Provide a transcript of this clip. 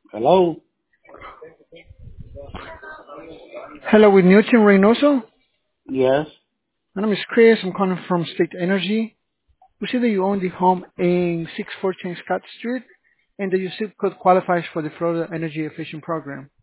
Hello? Hello, with Newton Reynoso. Yes. My name is Chris. I'm calling from State Energy. We see that you own the home in 614 Scott Street and that your zip code qualifies for the Florida Energy Efficient Program.